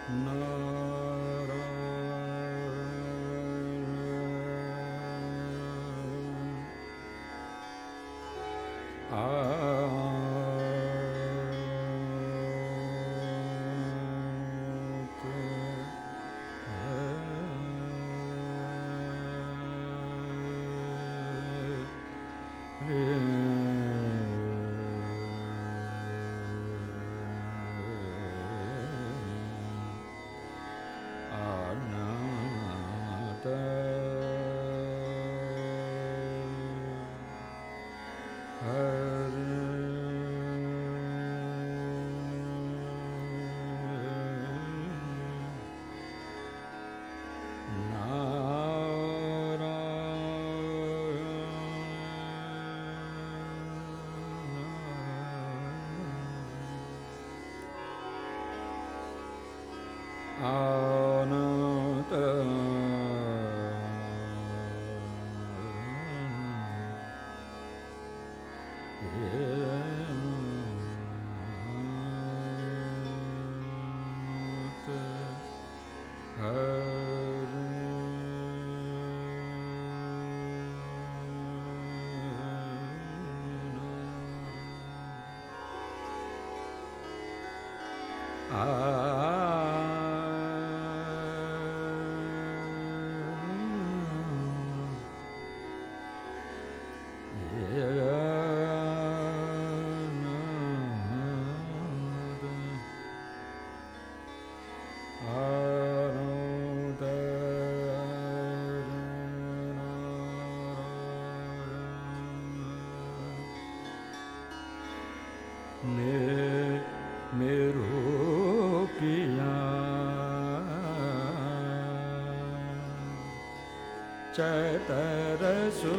चैतरसु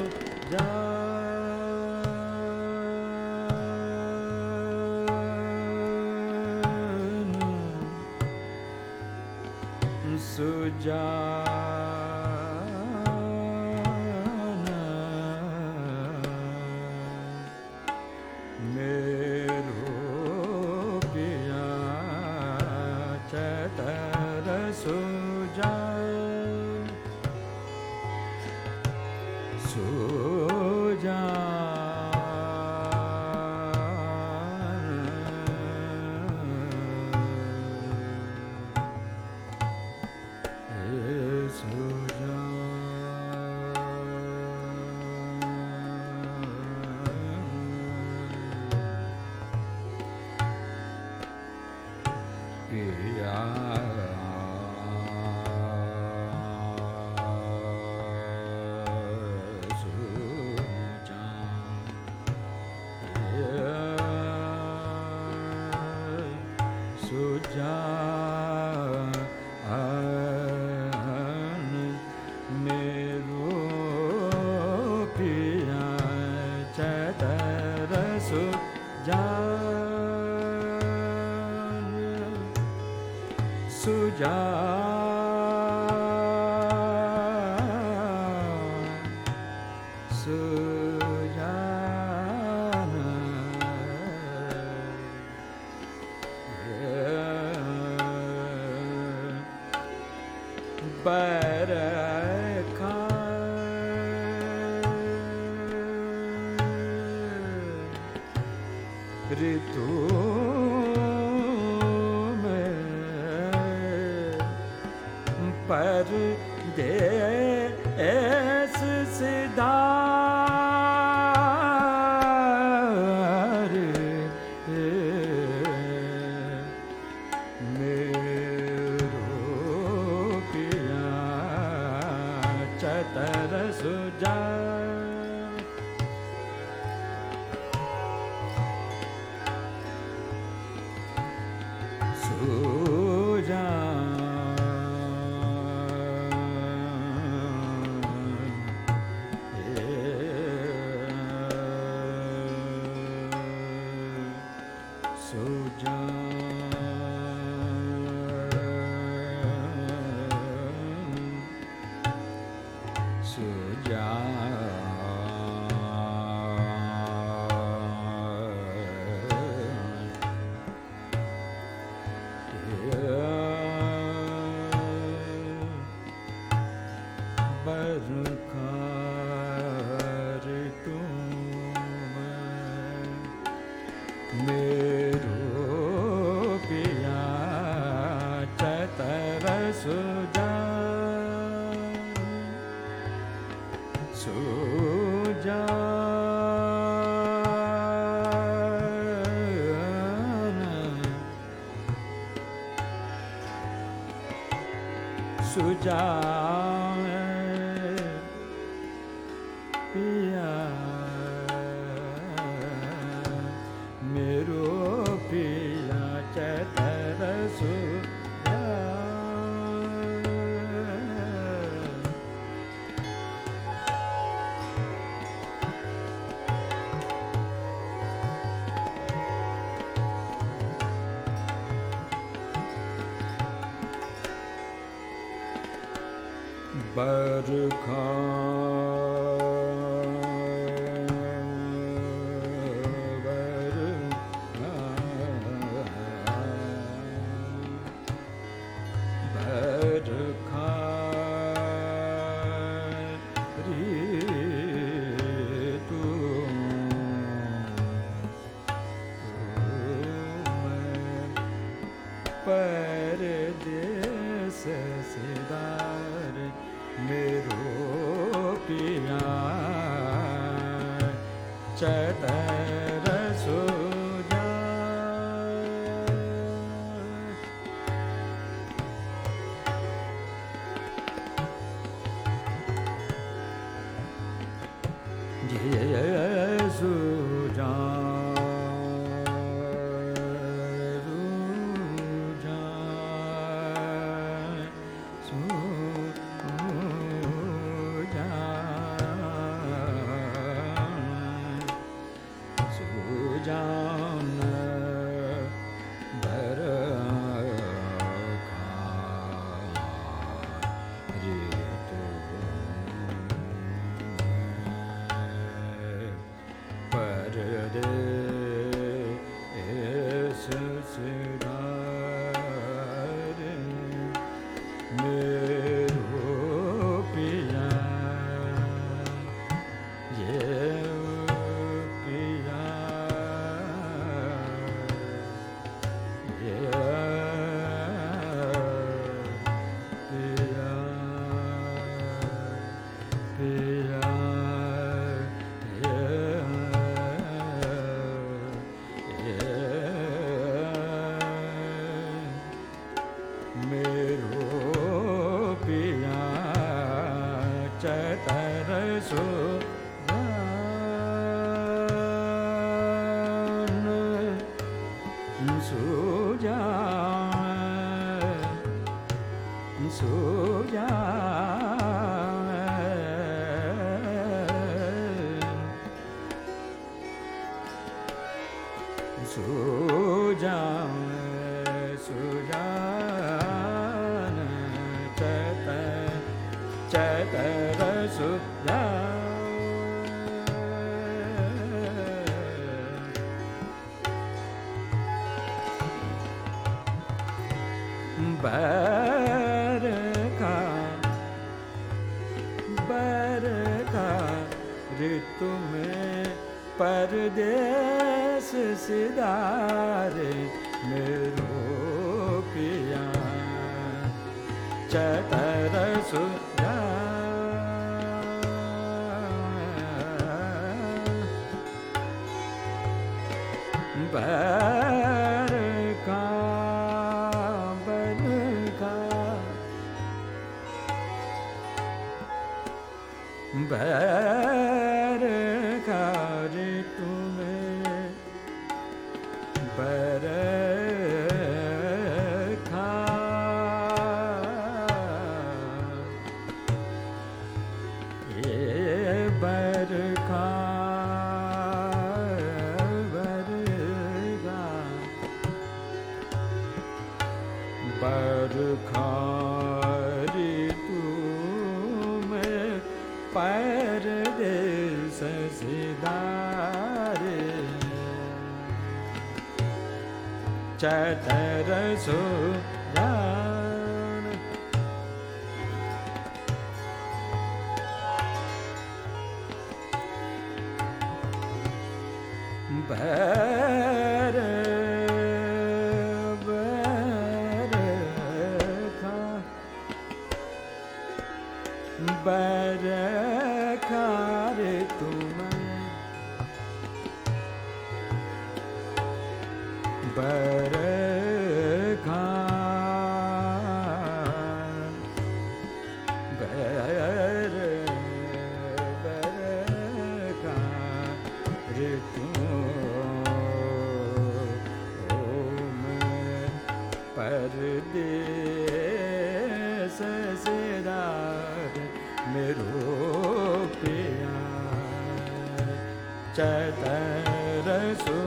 सुजान मेरो पिया चैतरसु ऋतु में परदेस सिदार मेरो पिया चैतरसु सुजाए पिया मेरो पिया चतर बरखा परदेस सिदार मेरो पिया चतर सुजा सुजा बरखा ऋतु में परदेस सिदारे मेरो पिया चतर सुजा बरखा बरखा ऋतु में बरखा ये बरखा बरखा ऋतु में परदेस सिदारे चतर सुजान बरखा ऋतु में बरखा परदेस सिधार मेरो पिया चतर सु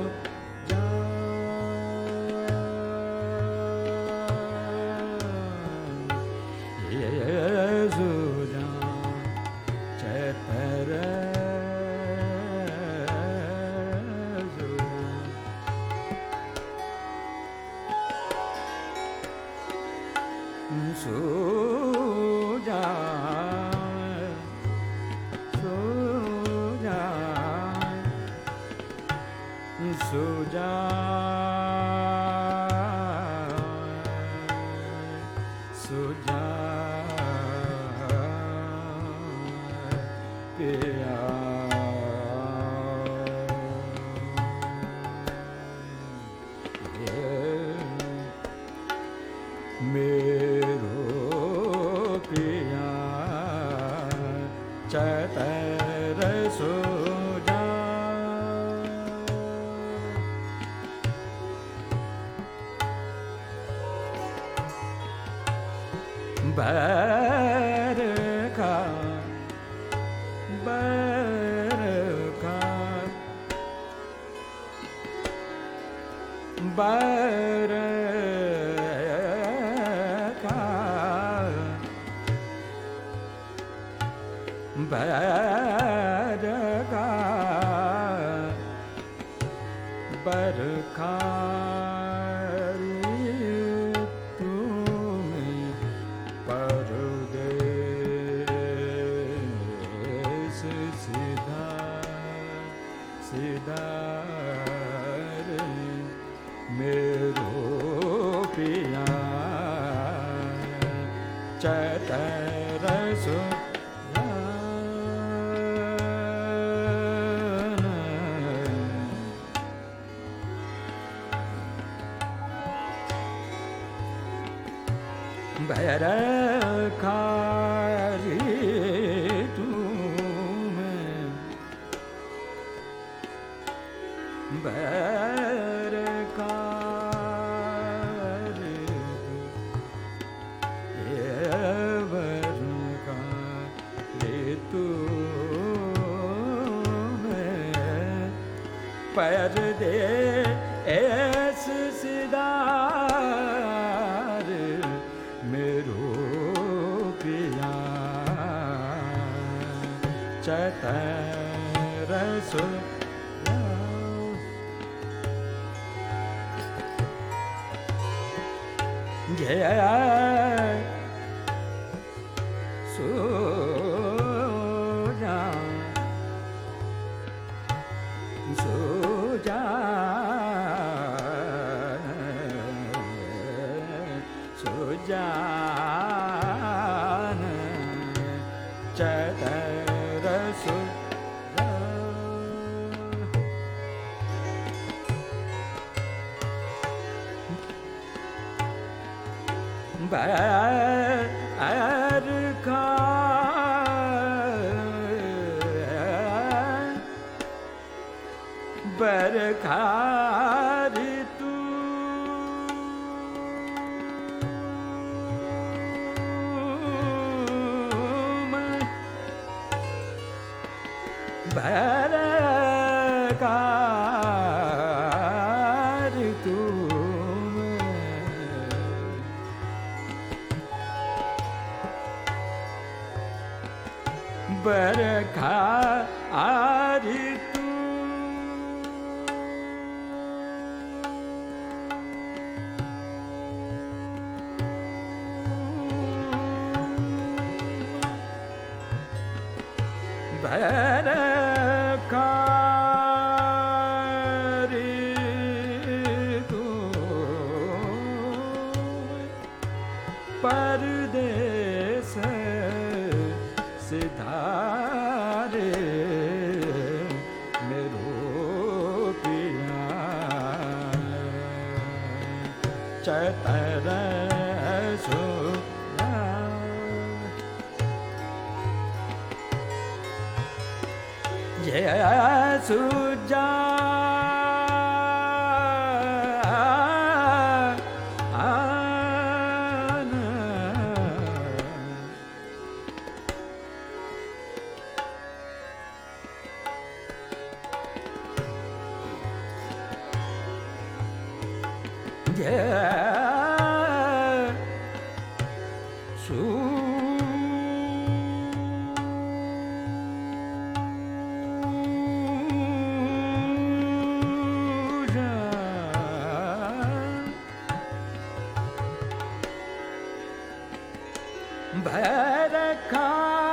भरखा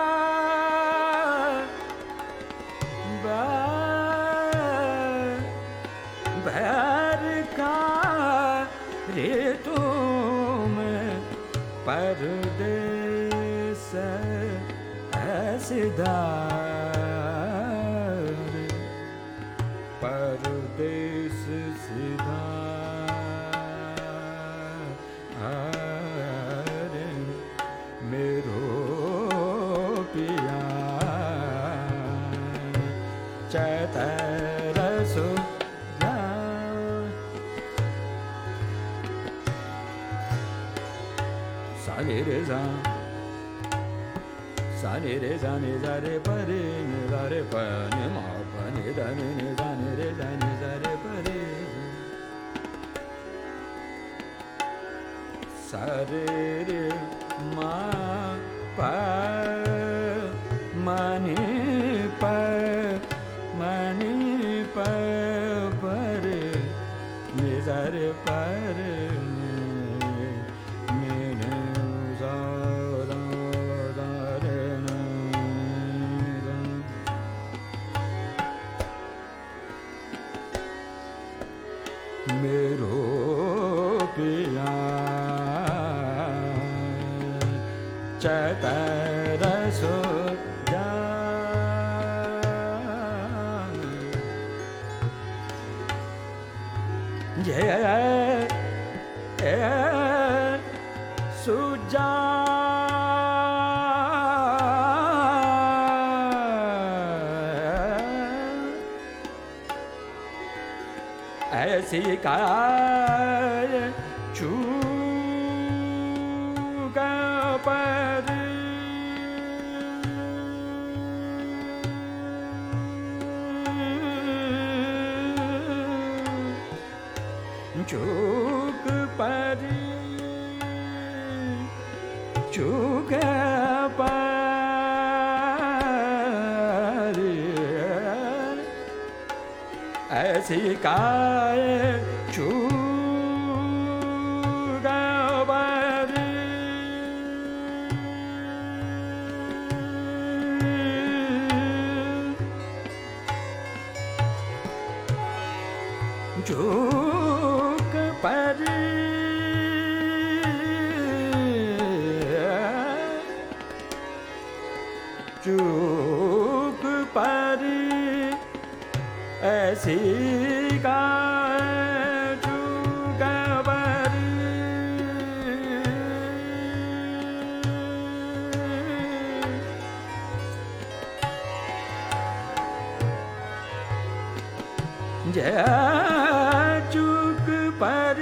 भरखा ऋतु में परदेस सिधार परदेस सिधार मेरो पिया चतरसु सारे रे जा सारे रे जाने जा रे परे ने जा रे पने मा पने धने ने जाने रे जाने जा रे परे सारे रे मा पा मनी प परे ने जा रे परे मेरो पिया चतरसु सुजा ऐसी काय चूका पर चूक पर चूक पर ऐसी काय चूका पर चूक पर चूक पर ऐसी का चूक पर चूक पर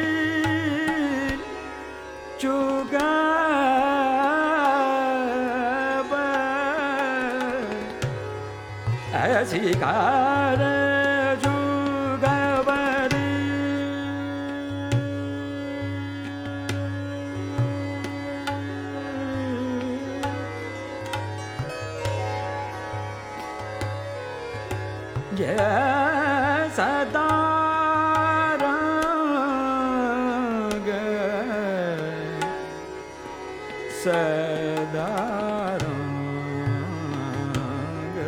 चूका ऐसी कार चूका पर सदा रंग सदा रंग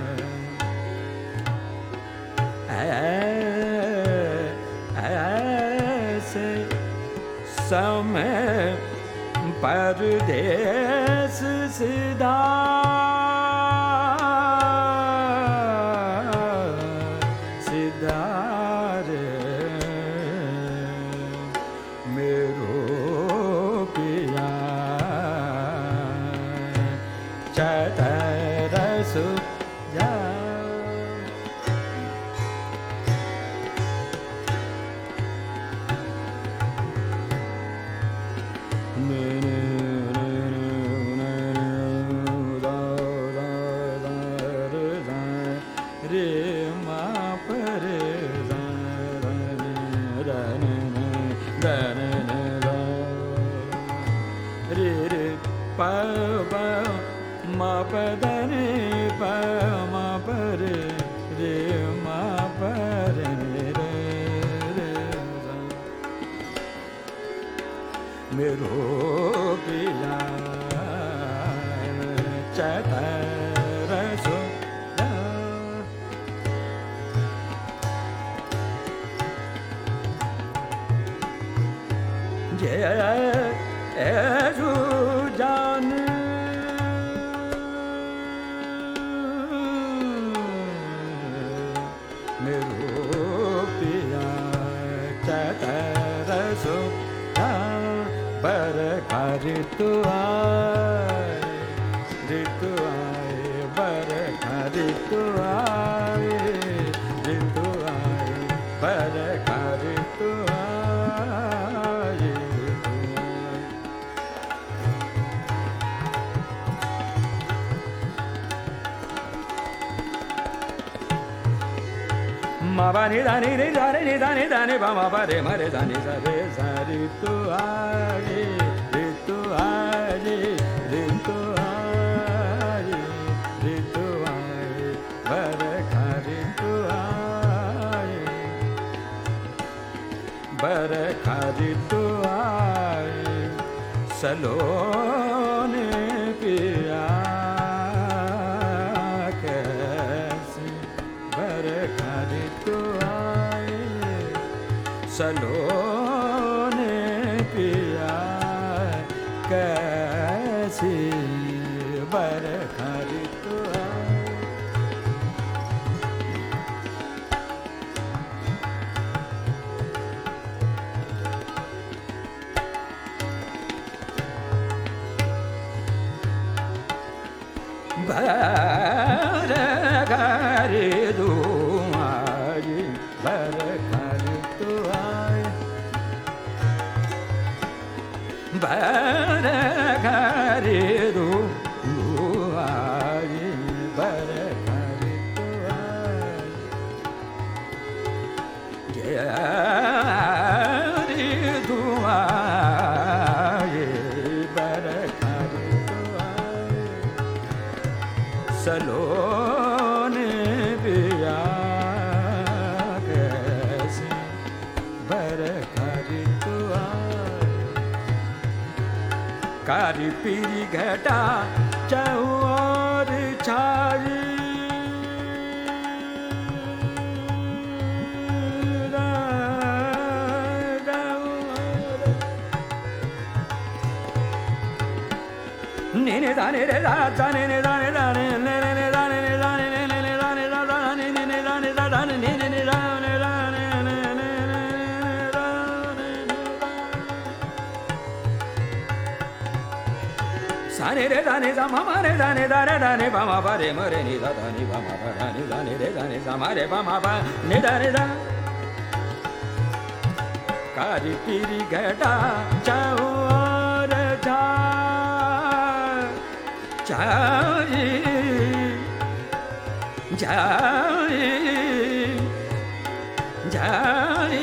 ऐसे समय परदेस सिधा सिधार मेरो पिया चतरसु जा रे मा परे रे रे प मा पदने प मा परे रे मा परे रे रे मेरो पिया चतर सुधा जयु जान मेरो पिया चतर सुधा बरखा ऋतु आए बरखा ऋतु आए बरखा ऋतु आए मावा नि दानी रे दानी बा मावा रे मरे दानी सा रे सा ऋतु आए ऋतु आए ऋतु आए ऋतु आए बरखा ऋतु आए बरखा ऋतु आए सलोने पिया कैसी बरखा ऋतु आए सलोने पिया कैसी बरखा ऋतु आए बरखा ऋतु आए बरखा ऋतु आए बरखा ऋतु आए बरखा ऋतु आए ऋतु आए बरखा ऋतु आए सलोने पिया कैसी बरखा ऋतु आए कारी पीरी घटा चौर छाई नीने दाने रे दाने ने दाने दाने ने ने दाने ने दाने ने ने दाने दाने ने ने दाने दाने ने ने दाने दाने ने ने दाने साने रे दाने मा रे दाने दाने दाने बा मा रे मरे नि दाने बा मा दाने दाने रे दाने मा रे बा मा ने दाने दा कारी पीरी घटा चौर जा जाए जाए जाए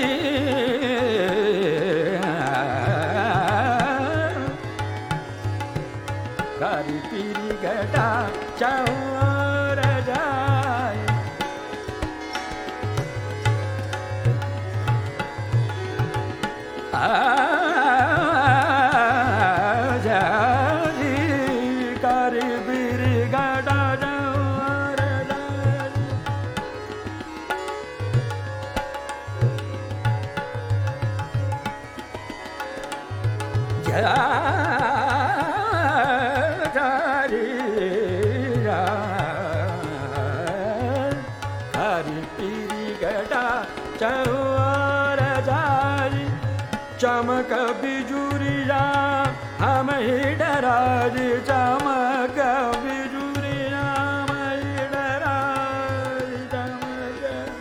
कारी पीरी घटा चौर जाए चमक बिजुरिया हम ही डराज चमक बिजुरिया हम ही डराज चमक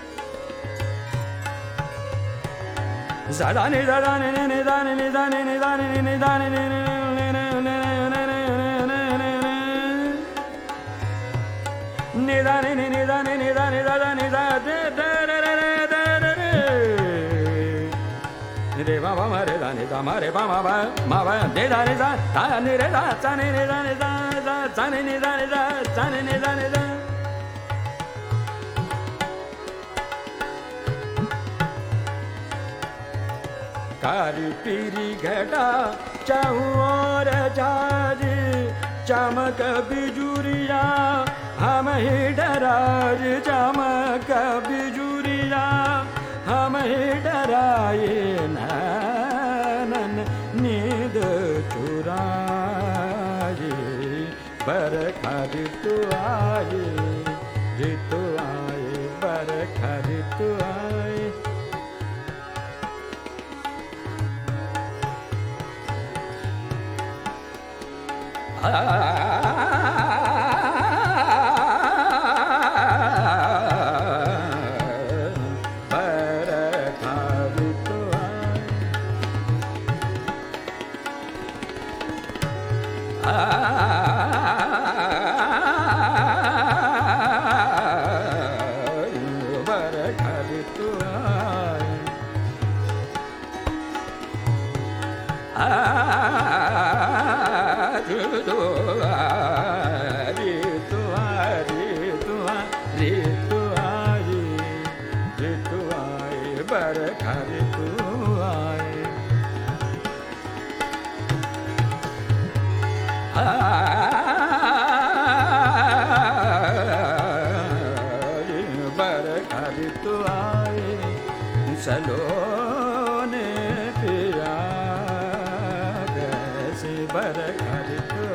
ज़दाने ज़दाने ने दाने ने दाने ने दाने ने दाने ने दाने ने दाने ने दाने दाने दाने रे मा मा रे दाने दा मा रे मा मा मा मा ने दाने दा दाने रे दा दाने ने दाने दा दाने ने दाने दा दाने ने दाने दा कारी पीरी घटा चाहूं और जारी चमक बिजुरिया हम ही डराज चमक बिजुरिया हम ही डराए नैनन नींद चुराए बरखा ऋतु आए बरखा ऋतु आए सलोने पिया कैसे बरखा ऋतु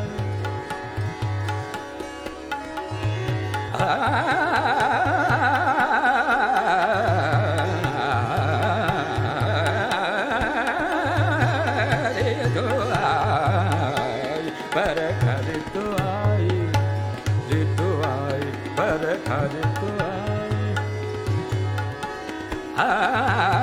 बरखा ऋतु आई बरखा ऋतु आई